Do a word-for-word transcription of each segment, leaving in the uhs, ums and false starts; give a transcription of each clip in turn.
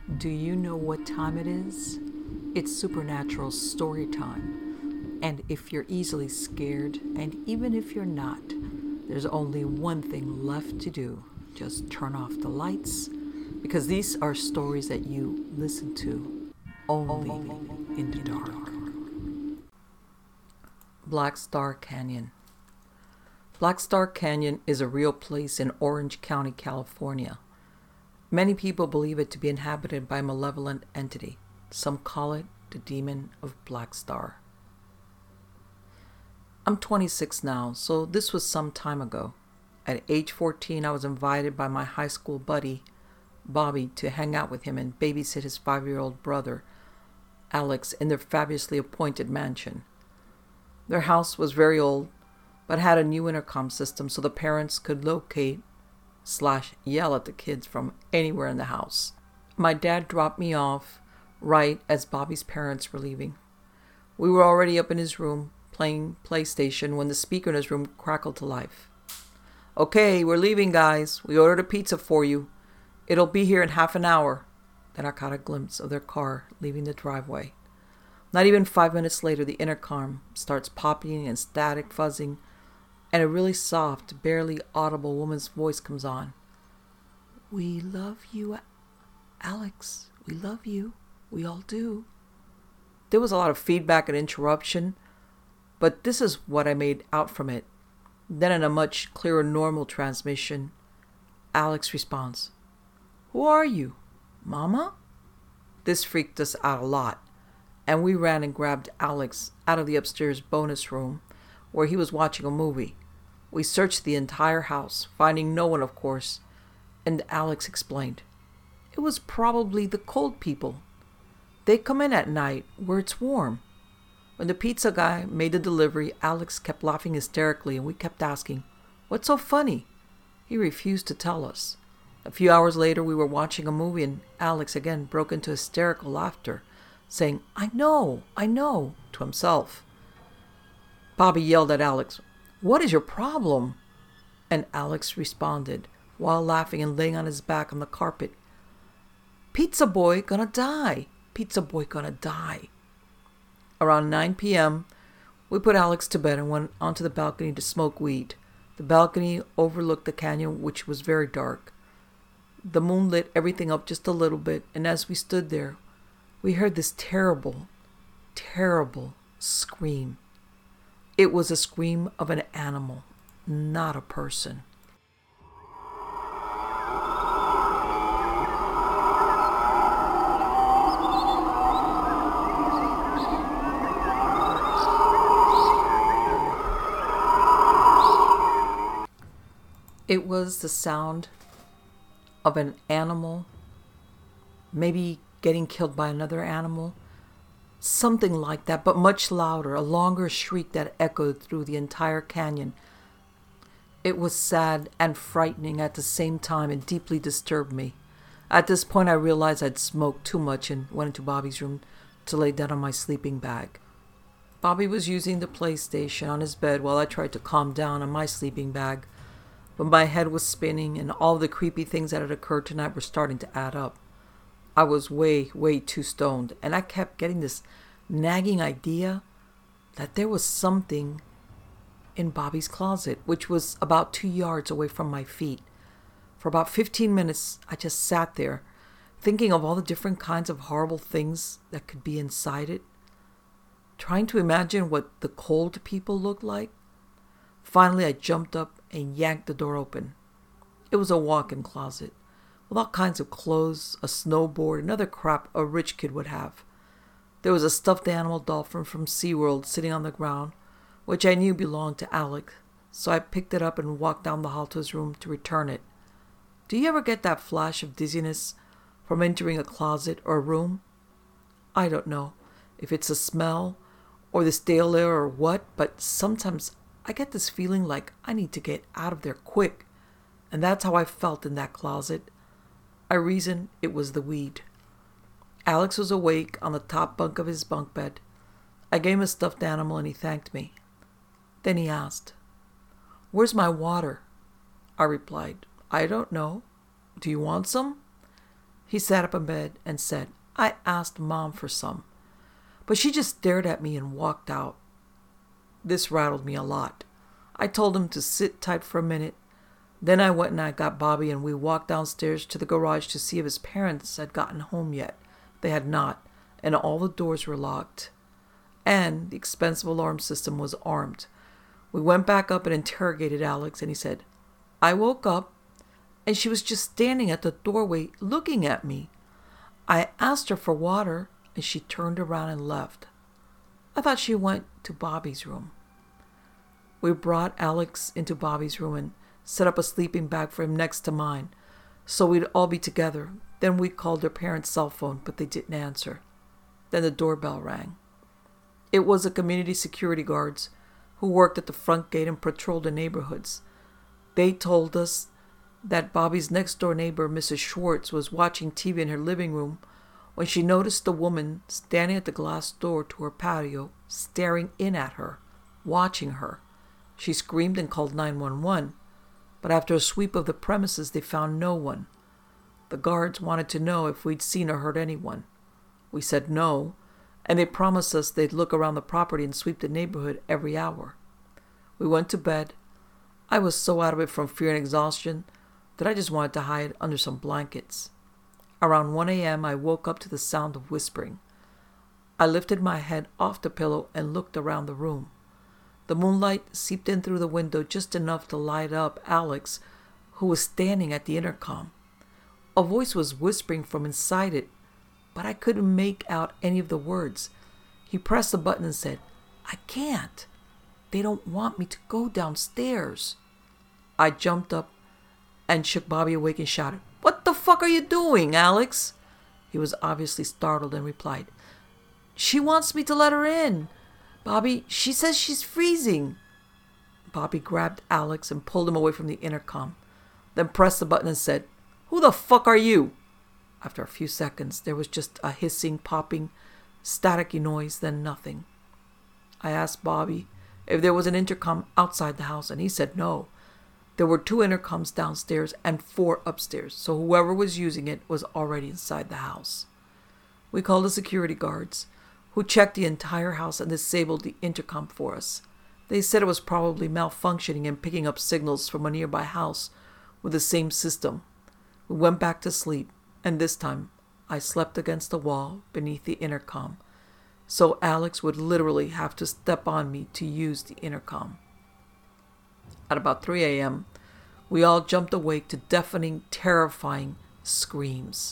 Do you know what time it is? It's supernatural story time. And if you're easily scared, and even if you're not, there's only one thing left to do. Just turn off the lights, because these are stories that you listen to only in the dark. Black Star Canyon. Black Star Canyon is a real place in Orange County, California. Many people believe it to be inhabited by a malevolent entity. Some call it the demon of Black Star. I'm twenty-six now, so this was some time ago. At age fourteen, I was invited by my high school buddy, Bobby, to hang out with him and babysit his five-year-old brother, Alex, in their fabulously appointed mansion. Their house was very old, but had a new intercom system so the parents could locate slash yell at the kids from anywhere in the house. My dad dropped me off right as Bobby's parents were leaving. We were already up in his room playing PlayStation when the speaker in his room crackled to life. "Okay, we're leaving, guys. We ordered a pizza for you. It'll be here in half an hour." Then I caught a glimpse of their car leaving the driveway. Not even five minutes later, the intercom starts popping and static fuzzing, and a really soft, barely audible woman's voice comes on. "We love you, Alex. We love you. We all do." There was a lot of feedback and interruption, but this is what I made out from it. Then in a much clearer normal transmission, Alex responds, "Who are you? Mama?" This freaked us out a lot, and we ran and grabbed Alex out of the upstairs bonus room where he was watching a movie. We searched the entire house, finding no one, of course, and Alex explained. "It was probably the cold people. They come in at night where it's warm." When the pizza guy made the delivery, Alex kept laughing hysterically, and we kept asking, "What's so funny?" He refused to tell us. A few hours later, we were watching a movie, and Alex again broke into hysterical laughter, saying, "I know, I know," to himself. Bobby yelled at Alex, "What is your problem?" And Alex responded, while laughing and laying on his back on the carpet, "Pizza boy gonna die. Pizza boy gonna die." Around nine p.m., we put Alex to bed and went onto the balcony to smoke weed. The balcony overlooked the canyon, which was very dark. The moon lit everything up just a little bit, and as we stood there, we heard this terrible, terrible scream. It was a scream of an animal, not a person. It was the sound of an animal, maybe getting killed by another animal, something like that, but much louder, a longer shriek that echoed through the entire canyon. It was sad and frightening at the same time and deeply disturbed me. At this point, I realized I'd smoked too much and went into Bobby's room to lay down on my sleeping bag. Bobby was using the PlayStation on his bed while I tried to calm down on my sleeping bag. But my head was spinning, and all the creepy things that had occurred tonight were starting to add up. I was way, way too stoned, and I kept getting this nagging idea that there was something in Bobby's closet, which was about two yards away from my feet. For about fifteen minutes, I just sat there, thinking of all the different kinds of horrible things that could be inside it, trying to imagine what the cold people looked like. Finally, I jumped up and yanked the door open. It was a walk-in closet with all kinds of clothes, a snowboard, and other crap a rich kid would have. There was a stuffed animal dolphin from SeaWorld sitting on the ground, which I knew belonged to Alex, so I picked it up and walked down the hall to his room to return it. Do you ever get that flash of dizziness from entering a closet or a room? I don't know if it's a smell or the stale air or what, but sometimes I get this feeling like I need to get out of there quick, and that's how I felt in that closet. I reasoned it was the weed. Alex was awake on the top bunk of his bunk bed. I gave him a stuffed animal and he thanked me. Then he asked, "Where's my water?" I replied, "I don't know. Do you want some?" He sat up in bed and said, "I asked Mom for some, but she just stared at me and walked out." This rattled me a lot. I told him to sit tight for a minute. Then I went and I got Bobby and we walked downstairs to the garage to see if his parents had gotten home yet. They had not, and all the doors were locked. And the expensive alarm system was armed. We went back up and interrogated Alex, and he said, "I woke up and she was just standing at the doorway looking at me. I asked her for water and she turned around and left. I thought she went to Bobby's room." We brought Alex into Bobby's room and set up a sleeping bag for him next to mine, so we'd all be together. Then we called their parents' cell phone, but they didn't answer. Then the doorbell rang. It was the community security guards who worked at the front gate and patrolled the neighborhoods. They told us that Bobby's next-door neighbor, Missus Schwartz, was watching T V in her living room when she noticed a woman standing at the glass door to her patio, staring in at her, watching her. She screamed and called nine one one, but after a sweep of the premises, they found no one. The guards wanted to know if we'd seen or heard anyone. We said no, and they promised us they'd look around the property and sweep the neighborhood every hour. We went to bed. I was so out of it from fear and exhaustion that I just wanted to hide under some blankets. Around one a.m., I woke up to the sound of whispering. I lifted my head off the pillow and looked around the room. The moonlight seeped in through the window just enough to light up Alex, who was standing at the intercom. A voice was whispering from inside it, but I couldn't make out any of the words. He pressed the button and said, "I can't. They don't want me to go downstairs." I jumped up and shook Bobby awake and shouted, "What the fuck are you doing, Alex?" He was obviously startled and replied, "She wants me to let her in. Bobby, she says she's freezing." Bobby grabbed Alex and pulled him away from the intercom, then pressed the button and said, "Who the fuck are you?" After a few seconds, there was just a hissing, popping, staticky noise, then nothing. I asked Bobby if there was an intercom outside the house, and he said no. There were two intercoms downstairs and four upstairs, so whoever was using it was already inside the house. We called the security guards, who checked the entire house and disabled the intercom for us. They said it was probably malfunctioning and picking up signals from a nearby house with the same system. We went back to sleep, and this time I slept against the wall beneath the intercom, so Alex would literally have to step on me to use the intercom. At about three a.m., we all jumped awake to deafening, terrifying screams.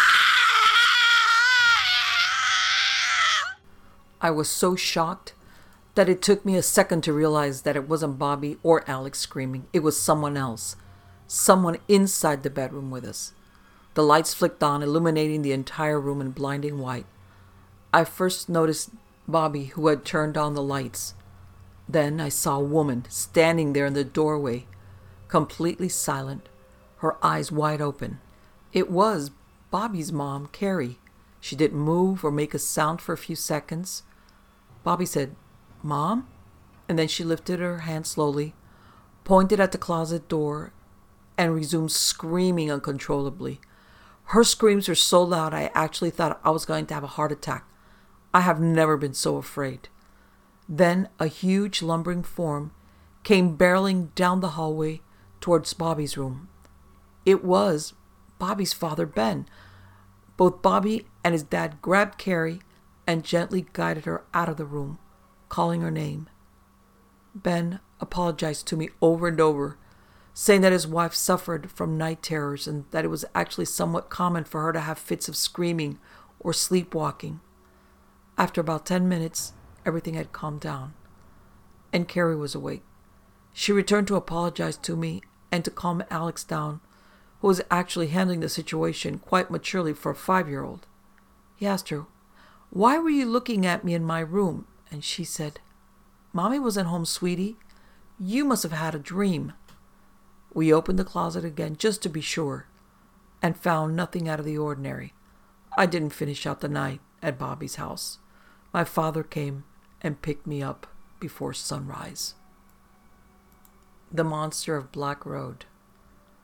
I was so shocked that it took me a second to realize that it wasn't Bobby or Alex screaming. It was someone else. Someone inside the bedroom with us. The lights flicked on, illuminating the entire room in blinding white. I first noticed Bobby, who had turned on the lights. Then I saw a woman standing there in the doorway, completely silent, her eyes wide open. It was Bobby's mom, Carrie. She didn't move or make a sound for a few seconds. Bobby said, "Mom?" And then she lifted her hand slowly, pointed at the closet door, and resumed screaming uncontrollably. Her screams were so loud I actually thought I was going to have a heart attack. I have never been so afraid. Then a huge lumbering form came barreling down the hallway towards Bobby's room. It was Bobby's father, Ben. Both Bobby and his dad grabbed Carrie and gently guided her out of the room, calling her name. Ben apologized to me over and over, saying that his wife suffered from night terrors and that it was actually somewhat common for her to have fits of screaming or sleepwalking. After about ten minutes, everything had calmed down, and Carrie was awake. She returned to apologize to me and to calm Alex down, who was actually handling the situation quite maturely for a five-year-old. He asked her, "Why were you looking at me in my room?" And she said, "Mommy wasn't home, sweetie. You must have had a dream." We opened the closet again just to be sure, and found nothing out of the ordinary. I didn't finish out the night at Bobby's house. My father came and picked me up before sunrise. The Monster of Black Road.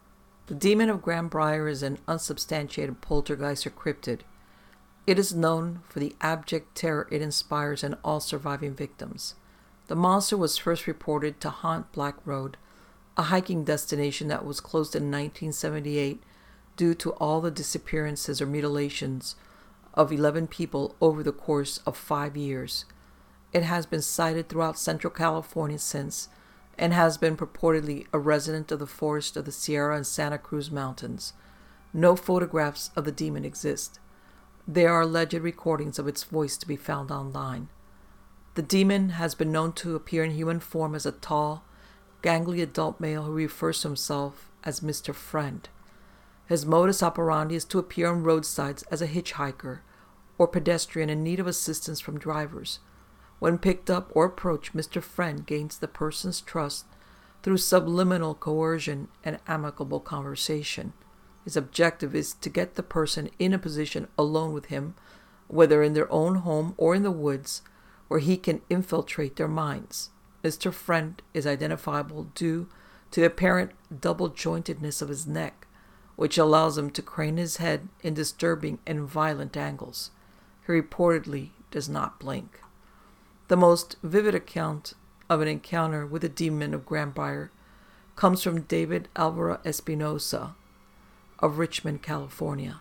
The demon of Grandbrier is an unsubstantiated poltergeist or cryptid. It is known for the abject terror it inspires in all surviving victims. The monster was first reported to haunt Black Road, a hiking destination that was closed in nineteen seventy-eight due to all the disappearances or mutilations of eleven people over the course of five years. It has been sighted throughout Central California since, and has been purportedly a resident of the forest of the Sierra and Santa Cruz Mountains. No photographs of the demon exist. There are alleged recordings of its voice to be found online. The demon has been known to appear in human form as a tall, gangly adult male who refers to himself as Mister Friend. His modus operandi is to appear on roadsides as a hitchhiker or pedestrian in need of assistance from drivers. When picked up or approached, Mister Friend gains the person's trust through subliminal coercion and amicable conversation. His objective is to get the person in a position alone with him, whether in their own home or in the woods, where he can infiltrate their minds. Mister Friend is identifiable due to the apparent double-jointedness of his neck, which allows him to crane his head in disturbing and violent angles. He reportedly does not blink. The most vivid account of an encounter with the demon of Grandbrier comes from David Alvaro Espinosa of Richmond, California.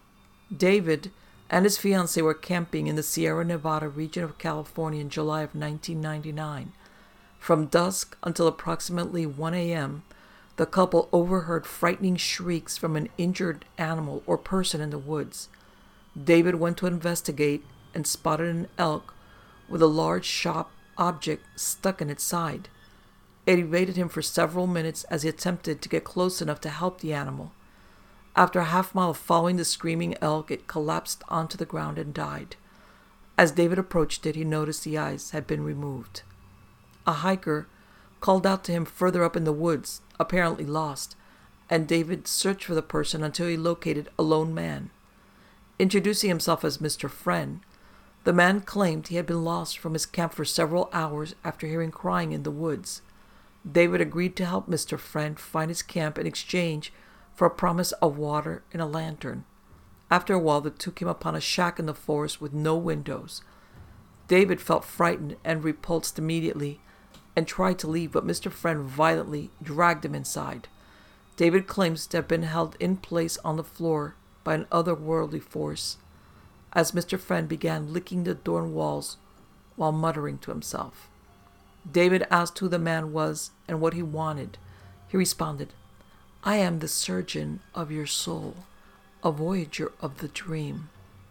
David and his fiancée were camping in the Sierra Nevada region of California in July of nineteen ninety-nine. From dusk until approximately one a.m., the couple overheard frightening shrieks from an injured animal or person in the woods. David went to investigate and spotted an elk with a large sharp object stuck in its side. It evaded him for several minutes as he attempted to get close enough to help the animal. After a half mile of following the screaming elk, it collapsed onto the ground and died. As David approached it, he noticed the eyes had been removed. A hiker called out to him further up in the woods, apparently lost, and David searched for the person until he located a lone man. Introducing himself as Mister Friend, the man claimed he had been lost from his camp for several hours after hearing crying in the woods. David agreed to help Mister Friend find his camp in exchange for a promise of water and a lantern. After a while, the two came upon a shack in the forest with no windows. David felt frightened and repulsed immediately and tried to leave, but Mister Friend violently dragged him inside. David claims to have been held in place on the floor by an otherworldly force, as Mister Friend began licking the door and walls while muttering to himself. David asked who the man was and what he wanted. He responded, "I am the surgeon of your soul, a voyager of the dream,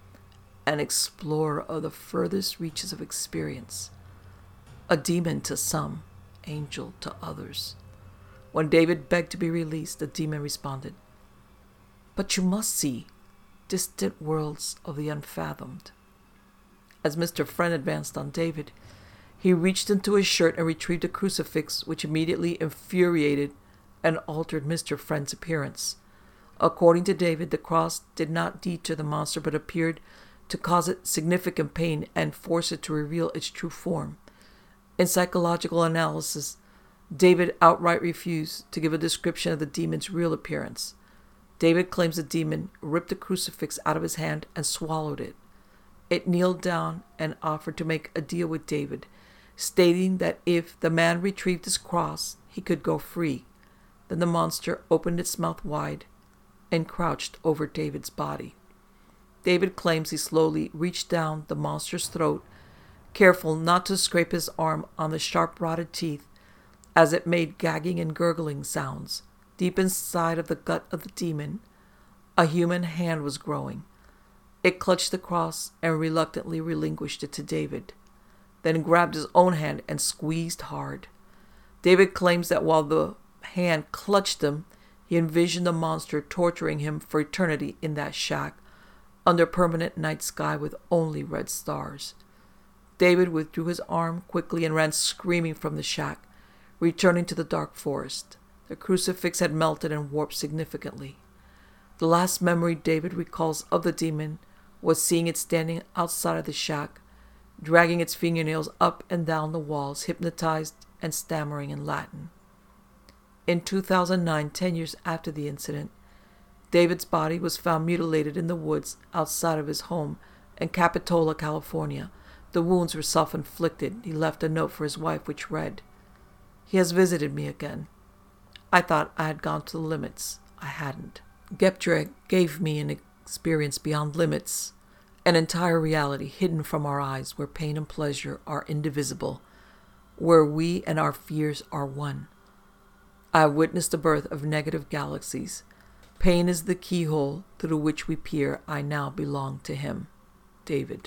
an explorer of the furthest reaches of experience, a demon to some, angel to others." When David begged to be released, the demon responded, "But you must see distant worlds of the unfathomed." As Mister Friend advanced on David, he reached into his shirt and retrieved a crucifix, which immediately infuriated and altered Mister Friend's appearance. According to David, the cross did not deter the monster, but appeared to cause it significant pain and force it to reveal its true form. In psychological analysis, David outright refused to give a description of the demon's real appearance. David claims the demon ripped the crucifix out of his hand and swallowed it. It kneeled down and offered to make a deal with David, stating that if the man retrieved his cross, he could go free. Then the monster opened its mouth wide and crouched over David's body. David claims he slowly reached down the monster's throat, careful not to scrape his arm on the sharp rotted teeth, as it made gagging and gurgling sounds. Deep inside of the gut of the demon, a human hand was growing. It clutched the cross and reluctantly relinquished it to David, then grabbed his own hand and squeezed hard. David claims that while the hand clutched him, he envisioned the monster torturing him for eternity in that shack, under permanent night sky with only red stars. David withdrew his arm quickly and ran screaming from the shack, returning to the dark forest. The crucifix had melted and warped significantly. The last memory David recalls of the demon was seeing it standing outside of the shack, dragging its fingernails up and down the walls, hypnotized and stammering in Latin. In two thousand nine, ten years after the incident, David's body was found mutilated in the woods outside of his home in Capitola, California. The wounds were self-inflicted. He left a note for his wife which read, "He has visited me again. I thought I had gone to the limits. I hadn't. Geptreg gave me an experience beyond limits, an entire reality hidden from our eyes where pain and pleasure are indivisible, where we and our fears are one. I have witnessed the birth of negative galaxies. Pain is the keyhole through which we peer. I now belong to him. David."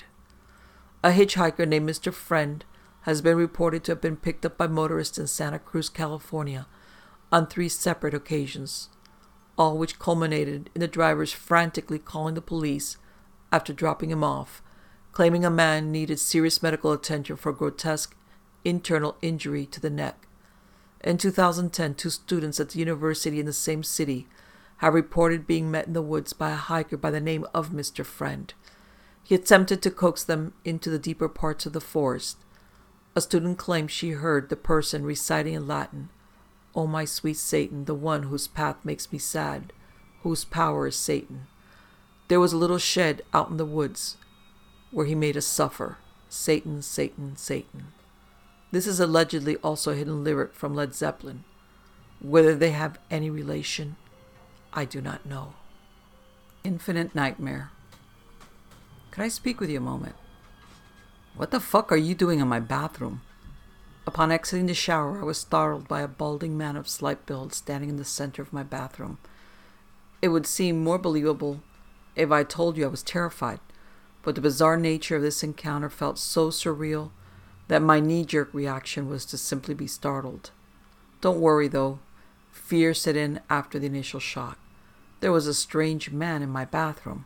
A hitchhiker named Mister Friend has been reported to have been picked up by motorists in Santa Cruz, California, on three separate occasions, all which culminated in the drivers frantically calling the police after dropping him off, claiming a man needed serious medical attention for grotesque internal injury to the neck. In two thousand ten, two students at the university in the same city have reported being met in the woods by a hiker by the name of Mister Friend. He attempted to coax them into the deeper parts of the forest. A student claimed she heard the person reciting in Latin, "O my sweet Satan, the one whose path makes me sad, whose power is Satan." There was a little shed out in the woods where he made us suffer. Satan, Satan, Satan. This is allegedly also a hidden lyric from Led Zeppelin. Whether they have any relation, I do not know. Infinite Nightmare. Can I speak with you a moment? What the fuck are you doing in my bathroom? Upon exiting the shower, I was startled by a balding man of slight build standing in the center of my bathroom. It would seem more believable if I told you I was terrified, but the bizarre nature of this encounter felt so surreal that my knee-jerk reaction was to simply be startled. Don't worry, though. Fear set in after the initial shock. There was a strange man in my bathroom.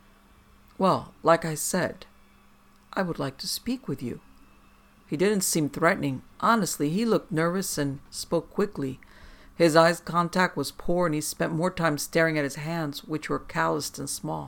Well, like I said, I would like to speak with you. He didn't seem threatening. Honestly, he looked nervous and spoke quickly. His eye contact was poor, and he spent more time staring at his hands, which were calloused and small.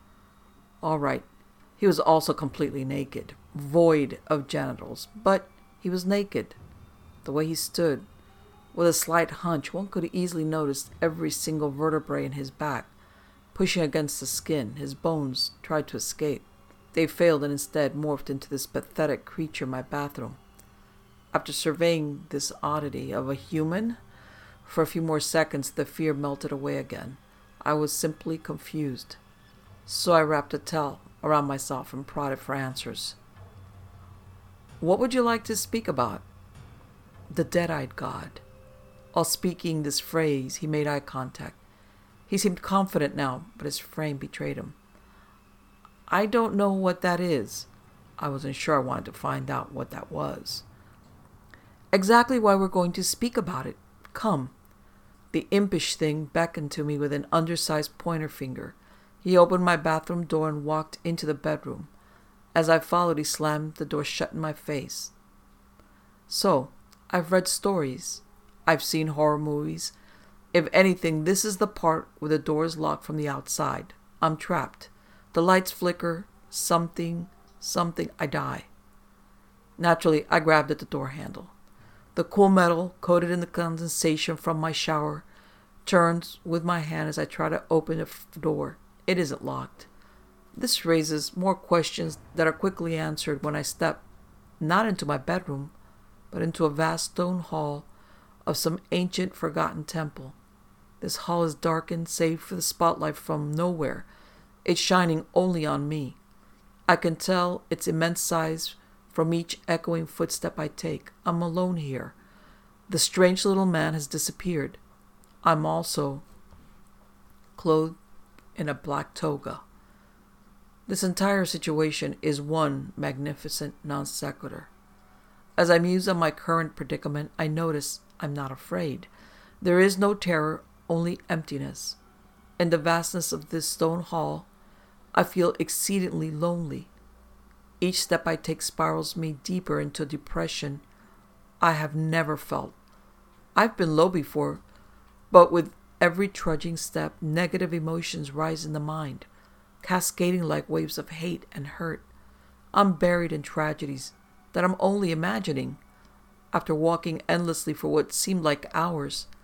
All right, he was also completely naked, void of genitals, but he was naked. The way he stood, with a slight hunch, one could easily notice every single vertebrae in his back, pushing against the skin. His bones tried to escape. They failed and instead morphed into this pathetic creature in my bathroom. After surveying this oddity of a human, for a few more seconds the fear melted away again. I was simply confused. So I wrapped a towel around myself and prodded for answers. What would you like to speak about? The dead-eyed god. While speaking this phrase, he made eye contact. He seemed confident now, but his frame betrayed him. I don't know what that is. I wasn't sure I wanted to find out what that was. Exactly why we're going to speak about it. Come. The impish thing beckoned to me with an undersized pointer finger. He opened my bathroom door and walked into the bedroom. As I followed, he slammed the door shut in my face. So, I've read stories. I've seen horror movies. If anything, this is the part where the door is locked from the outside. I'm trapped. The lights flicker. Something, something, I die. Naturally, I grabbed at the door handle. The cool metal, coated in the condensation from my shower, turns with my hand as I try to open the f- door. It isn't locked. This raises more questions that are quickly answered when I step, not into my bedroom, but into a vast stone hall of some ancient, forgotten temple. This hall is darkened, save for the spotlight from nowhere. It's shining only on me. I can tell its immense size from each echoing footstep I take. I'm alone here. The strange little man has disappeared. I'm also clothed in a black toga. This entire situation is one magnificent non sequitur. As I muse on my current predicament, I notice I'm not afraid. There is no terror, only emptiness. In the vastness of this stone hall, I feel exceedingly lonely. Each step I take spirals me deeper into a depression I have never felt. I've been low before, but with every trudging step, negative emotions rise in the mind, cascading like waves of hate and hurt. I'm buried in tragedies that I'm only imagining. After walking endlessly for what seemed like hours,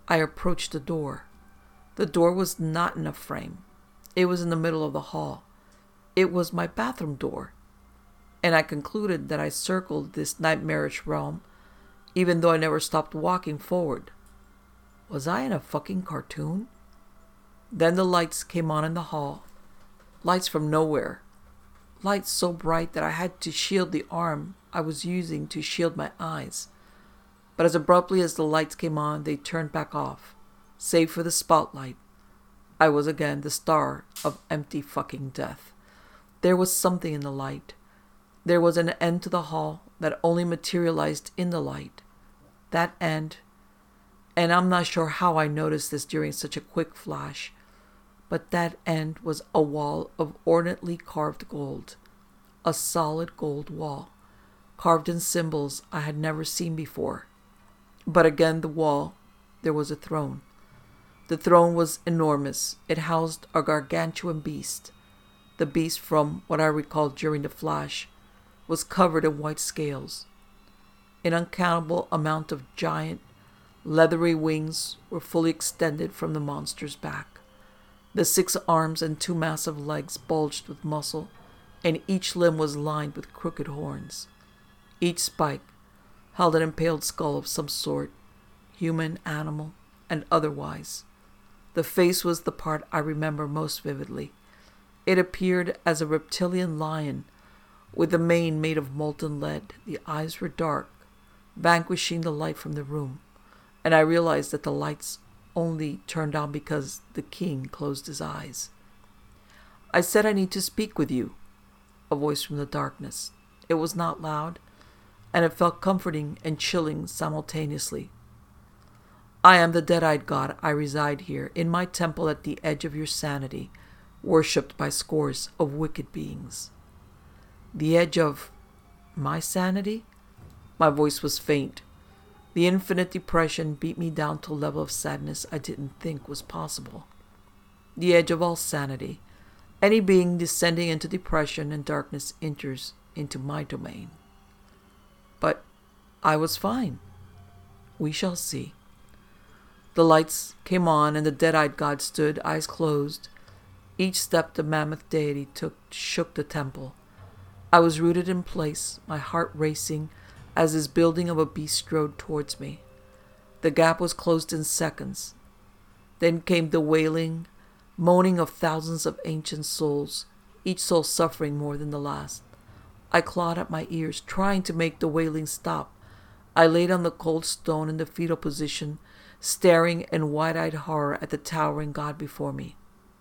I approached the door. The door was not in a frame. It was in the middle of the hall. It was my bathroom door. And I concluded that I circled this nightmarish realm, even though I never stopped walking forward. Was I in a fucking cartoon? Then the lights came on in the hall. Lights from nowhere. Lights so bright that I had to shield the arm I was using to shield my eyes. But as abruptly as the lights came on, they turned back off. Save for the spotlight, I was again the star of empty fucking death. There was something in the light. There was an end to the hall that only materialized in the light. That end, and I'm not sure how I noticed this during such a quick flash, but that end was a wall of ornately carved gold. A solid gold wall, carved in symbols I had never seen before. But again the wall, there was a throne. The throne was enormous. It housed a gargantuan beast. The beast, from what I recalled during the flash, was covered in white scales. An uncountable amount of giant, leathery wings were fully extended from the monster's back. The six arms and two massive legs bulged with muscle, and each limb was lined with crooked horns. Each spike held an impaled skull of some sort, human, animal, and otherwise. The face was the part I remember most vividly. It appeared as a reptilian lion, with the mane made of molten lead. The eyes were dark, vanquishing the light from the room, and I realized that the lights only turned on because the king closed his eyes. I said, "I need to speak with you," a voice from the darkness. It was not loud, and it felt comforting and chilling simultaneously. "I am the dead-eyed god. I reside here, in my temple at the edge of your sanity, worshipped by scores of wicked beings." The edge of my sanity? My voice was faint. The infinite depression beat me down to a level of sadness I didn't think was possible. The edge of all sanity. Any being descending into depression and darkness enters into my domain. But I was fine. We shall see. The lights came on and the dead-eyed god stood, eyes closed. Each step the mammoth deity took shook the temple. I was rooted in place, my heart racing as this building of a beast strode towards me. The gap was closed in seconds. Then came the wailing, moaning of thousands of ancient souls, each soul suffering more than the last. I clawed at my ears, trying to make the wailing stop. I laid on the cold stone in the fetal position, staring in wide-eyed horror at the towering god before me.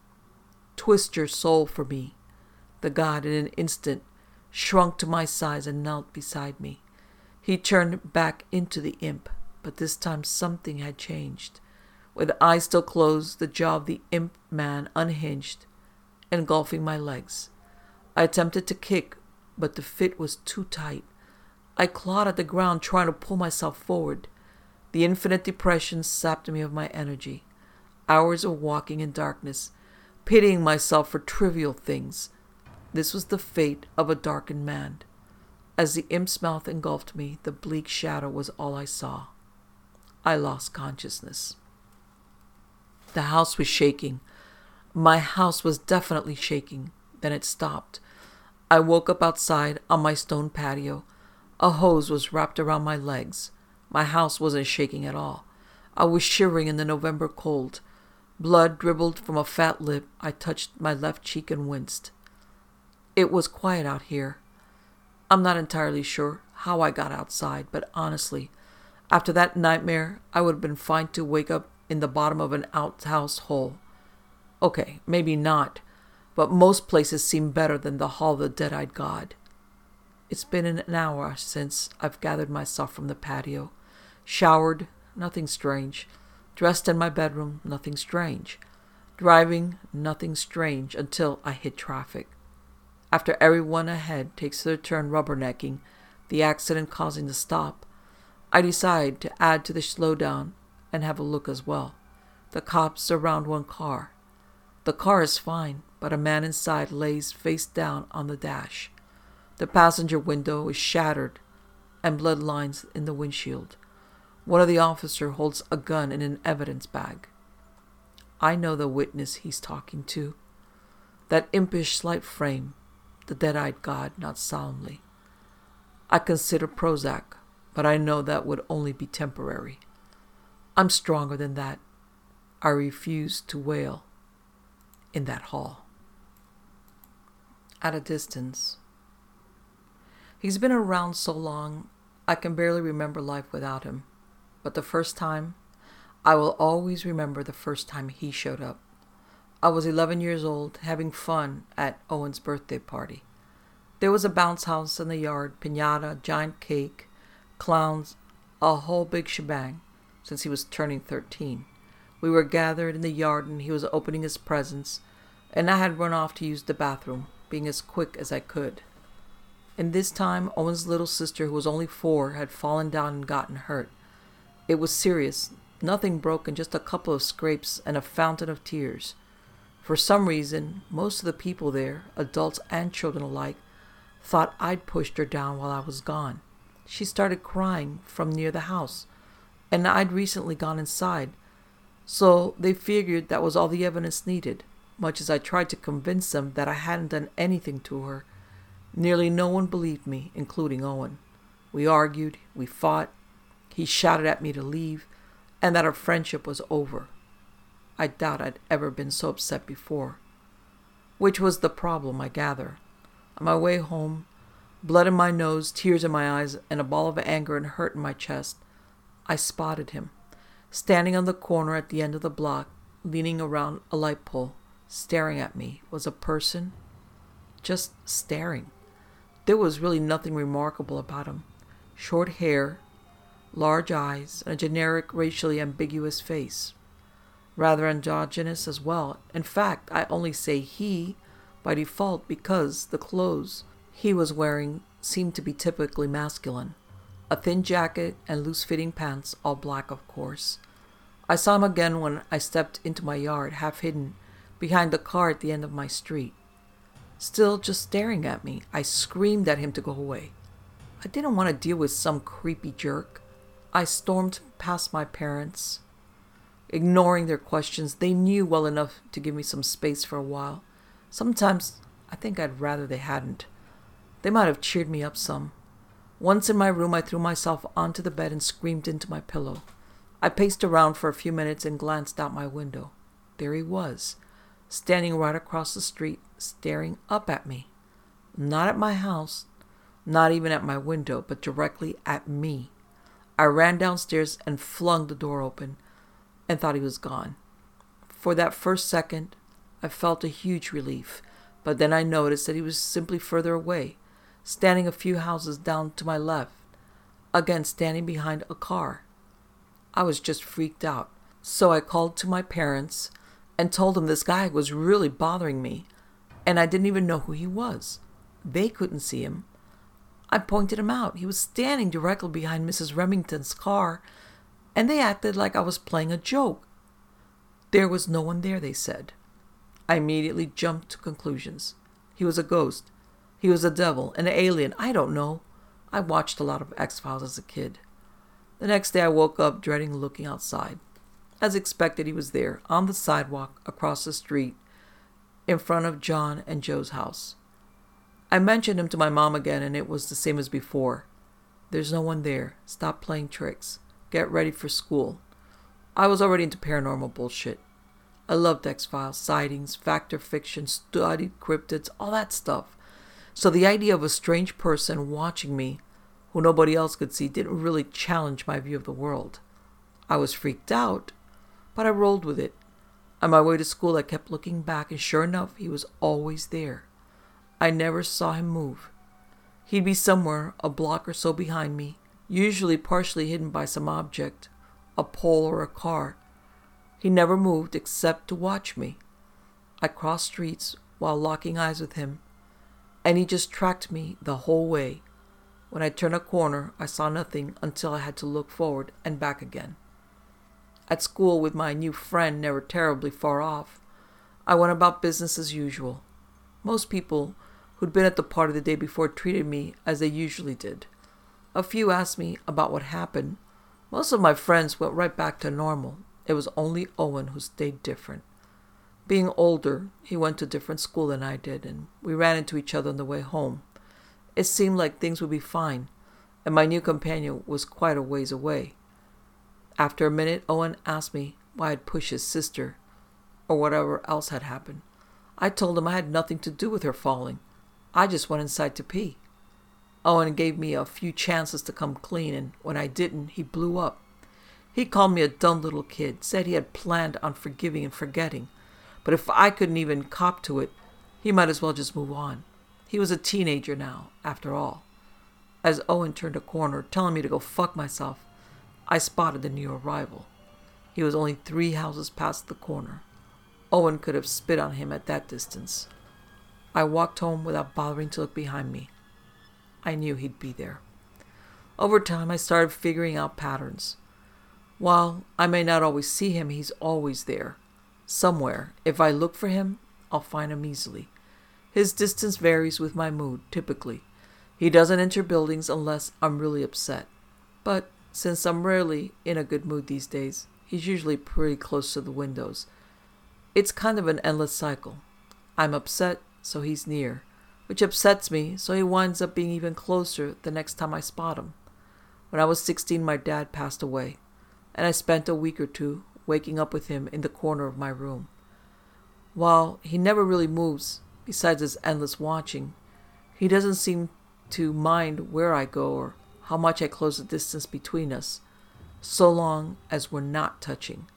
"Twist your soul for me." The god, in an instant, shrunk to my size and knelt beside me. He turned back into the imp, but this time something had changed. With eyes still closed, the jaw of the imp man unhinged, engulfing my legs. I attempted to kick, but the fit was too tight. I clawed at the ground, trying to pull myself forward. The infinite depression sapped me of my energy. Hours of walking in darkness, pitying myself for trivial things. This was the fate of a darkened man. As the imp's mouth engulfed me, the bleak shadow was all I saw. I lost consciousness. The house was shaking. My house was definitely shaking. Then it stopped. I woke up outside on my stone patio. A hose was wrapped around my legs. My house wasn't shaking at all. I was shivering in the November cold. Blood dribbled from a fat lip. I touched my left cheek and winced. It was quiet out here. I'm not entirely sure how I got outside, but honestly, after that nightmare, I would have been fine to wake up in the bottom of an outhouse hole. Okay, maybe not, but most places seem better than the Hall of the Dead-Eyed God. It's been an hour since I've gathered myself from the patio. Showered, nothing strange. Dressed in my bedroom, nothing strange. Driving, nothing strange, until I hit traffic. After everyone ahead takes their turn rubbernecking, the accident causing the stop, I decide to add to the slowdown and have a look as well. The cops surround one car. The car is fine, but a man inside lays face down on the dash. The passenger window is shattered and blood lines in the windshield. One of the officers holds a gun in an evidence bag. I know the witness he's talking to. That impish slight frame, the dead-eyed god nods solemnly. I consider Prozac, but I know that would only be temporary. I'm stronger than that. I refuse to wail in that hall. At a distance. He's been around so long, I can barely remember life without him. But the first time, I will always remember the first time he showed up. I was eleven years old, having fun at Owen's birthday party. There was a bounce house in the yard, piñata, giant cake, clowns, a whole big shebang, since he was turning thirteen. We were gathered in the yard and he was opening his presents, and I had run off to use the bathroom, being as quick as I could. In this time, Owen's little sister, who was only four, had fallen down and gotten hurt. It was serious, nothing broken, just a couple of scrapes and a fountain of tears. For some reason, most of the people there, adults and children alike, thought I'd pushed her down while I was gone. She started crying from near the house, and I'd recently gone inside, so they figured that was all the evidence needed. Much as I tried to convince them that I hadn't done anything to her, nearly no one believed me, including Owen. We argued, we fought, he shouted at me to leave, and that our friendship was over. I doubt I'd ever been so upset before. Which was the problem, I gather. On my way home, blood in my nose, tears in my eyes, and a ball of anger and hurt in my chest, I spotted him, standing on the corner at the end of the block, leaning around a light pole, staring at me. Was a person? Just staring. There was really nothing remarkable about him. Short hair, large eyes, and a generic racially ambiguous face. Rather androgynous as well. In fact, I only say he by default because the clothes he was wearing seemed to be typically masculine. A thin jacket and loose-fitting pants, all black of course. I saw him again when I stepped into my yard, half hidden behind the car at the end of my street. Still just staring at me, I screamed at him to go away. I didn't want to deal with some creepy jerk. I stormed past my parents, ignoring their questions. They knew well enough to give me some space for a while. Sometimes I think I'd rather they hadn't. They might have cheered me up some. Once in my room, I threw myself onto the bed and screamed into my pillow. I paced around for a few minutes and glanced out my window. There he was, standing right across the street, staring up at me. Not at my house, not even at my window, but directly at me. I ran downstairs and flung the door open and thought he was gone. For that first second, I felt a huge relief, but then I noticed that he was simply further away, standing a few houses down to my left, again standing behind a car. I was just freaked out, so I called to my parents and told them this guy was really bothering me, and I didn't even know who he was. They couldn't see him. I pointed him out. He was standing directly behind Missus Remington's car, and they acted like I was playing a joke. There was no one there, they said. I immediately jumped to conclusions. He was a ghost. He was a devil, an alien, I don't know. I watched a lot of X-Files as a kid. The next day I woke up dreading looking outside. As expected, he was there, on the sidewalk, across the street, in front of John and Joe's house. I mentioned him to my mom again, and it was the same as before. There's no one there. Stop playing tricks. Get ready for school. I was already into paranormal bullshit. I loved X-Files, sightings, fact or fiction, studied cryptids, all that stuff. So the idea of a strange person watching me, who nobody else could see, didn't really challenge my view of the world. I was freaked out, but I rolled with it. On my way to school, I kept looking back, and sure enough, he was always there. I never saw him move. He'd be somewhere a block or so behind me, usually partially hidden by some object, a pole or a car. He never moved except to watch me. I crossed streets while locking eyes with him, and he just tracked me the whole way. When I turned a corner, I saw nothing until I had to look forward and back again. At school, with my new friend never terribly far off, I went about business as usual. Most people who'd been at the party the day before treated me as they usually did. A few asked me about what happened, Most of my friends went right back to normal. It was only Owen who stayed different. Being older, he went to a different school than I did, and we ran into each other on the way home. It seemed like things would be fine, and my new companion was quite a ways away. After a minute, Owen asked me why I'd pushed his sister, or whatever else had happened. I told him I had nothing to do with her falling. I just went inside to pee. Owen gave me a few chances to come clean, and when I didn't, he blew up. He called me a dumb little kid, said he had planned on forgiving and forgetting, but if I couldn't even cop to it, he might as well just move on. He was a teenager now, after all. As Owen turned a corner, telling me to go fuck myself, I spotted the new arrival. He was only three houses past the corner. Owen could have spit on him at that distance. I walked home without bothering to look behind me. I knew he'd be there. Over time, I started figuring out patterns. While I may not always see him, he's always there. Somewhere. If I look for him, I'll find him easily. His distance varies with my mood, typically. He doesn't enter buildings unless I'm really upset. But since I'm rarely in a good mood these days, he's usually pretty close to the windows. It's kind of an endless cycle. I'm upset, so he's near, which upsets me, so he winds up being even closer the next time I spot him. When I was sixteen, my dad passed away, and I spent a week or two waking up with him in the corner of my room. While he never really moves, besides his endless watching, he doesn't seem to mind where I go or how much I close the distance between us, so long as we're not touching.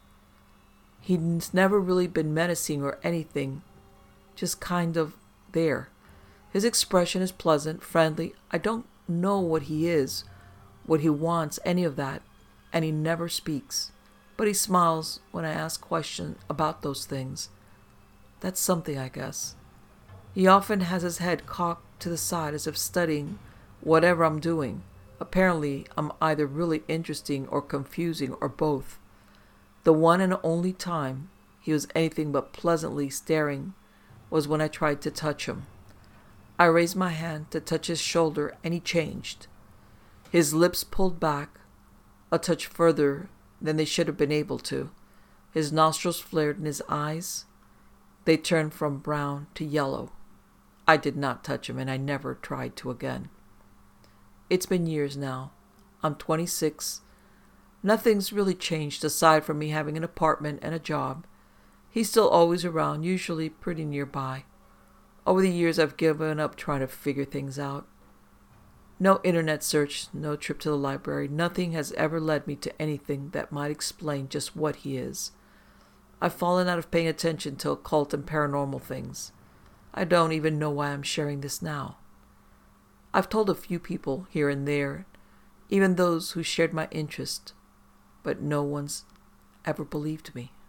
He's never really been menacing or anything, just kind of there. His expression is pleasant, friendly. I don't know what he is, what he wants, any of that, and he never speaks. But he smiles when I ask questions about those things. That's something, I guess. He often has his head cocked to the side as if studying whatever I'm doing. Apparently, I'm either really interesting or confusing or both. The one and only time he was anything but pleasantly staring was when I tried to touch him. I raised my hand to touch his shoulder, and he changed. His lips pulled back a touch further than they should have been able to. His nostrils flared, and his eyes, they turned from brown to yellow. I did not touch him, and I never tried to again. It's been years now. I'm twenty-six. Nothing's really changed aside from me having an apartment and a job. He's still always around, usually pretty nearby. Over the years, I've given up trying to figure things out. No internet search, no trip to the library, nothing has ever led me to anything that might explain just what he is. I've fallen out of paying attention to occult and paranormal things. I don't even know why I'm sharing this now. I've told a few people here and there, even those who shared my interest, but no one's ever believed me.